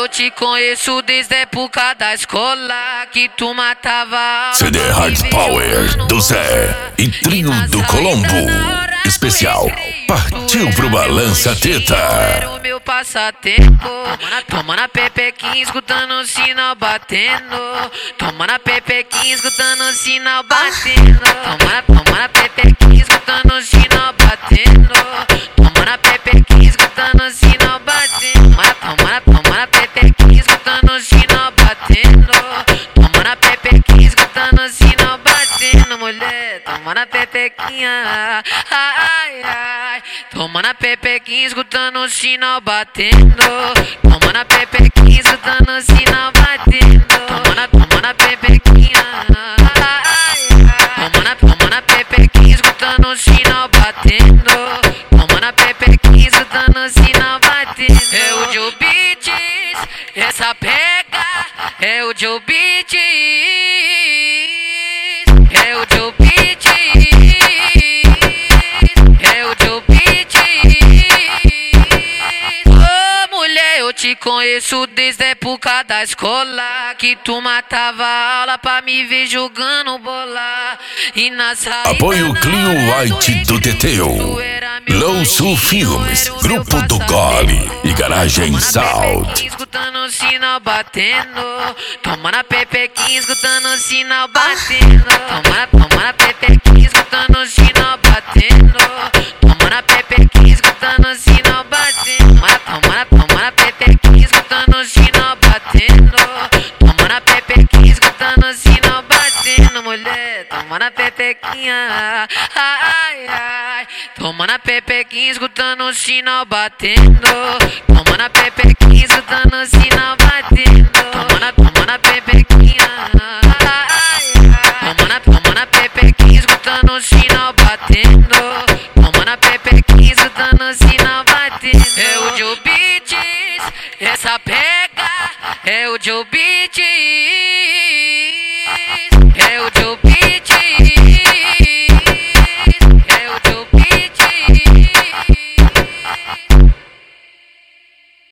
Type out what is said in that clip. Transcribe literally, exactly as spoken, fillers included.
eu te conheço desde a época da escola, que tu matava a aula. C D Hard Power do Zé e Trio do Colombo. Especial Partiu pro Balança Teta. Era o meu passatempo. Tomando a pepequinha, escutando o sinal batendo. Tomando a pepequinha, escutando o sinal batendo. Tomando a pepequinha, escutando o sinal batendo. Tomando a pepequinha, escutando o sinal batendo. Tomando a pepequinha, escutando o sinal batendo. Tomando a pepequinha, escutando o sinal batendo, mulher. Tomando a pepequinha, ai, ai. Tomando a pepequinha, escutando o sinal batendo. Tomando a pepequinha, escutando o sinal batendo. Tomando, tomando a pepequinha, ai, ai. Tomando, tomando a pepequinha, escutando o sinal batendo. Tomando a pepequinha, escutando o sinal batendo. É o Joe Beats, essa pega. É o Joe Beats. É o Joe Beats. É o Joe Beats. Ô mulher, eu te conheço desde a época da escola, que tu matava a aula pra me ver jogando bola. E na saída Apoio Clean White do Teteu, Low Sul Filmes, Grupo do Gole e Garagem Sound. Escutando o sinal batendo. Tomando a pepequinha, escutando o sinal batendo. Tomando, tomando a pepequinha, escutando o sinal batendo. Tomando a pepequinha, escutando o sinal batendo. Tomando, tomando a pepequinha, escutando o sinal batendo. Tomando a pepequinha, escutando o sinal batendo, mulher. Tomando a pepequinha, ai, ai. Tomando a pepequinha, escutando o sinal batendo. Tomando a pepequinha, escutando o sinal batendo. Tomando, tomando a pepequinha, ai, ai. Tomando, tomando a pepequinha, escutando o sinal batendo. Tomando a pepequinha, escutando o sinal batendo. É o Joe Beats, essa pega. É o Joe Beats.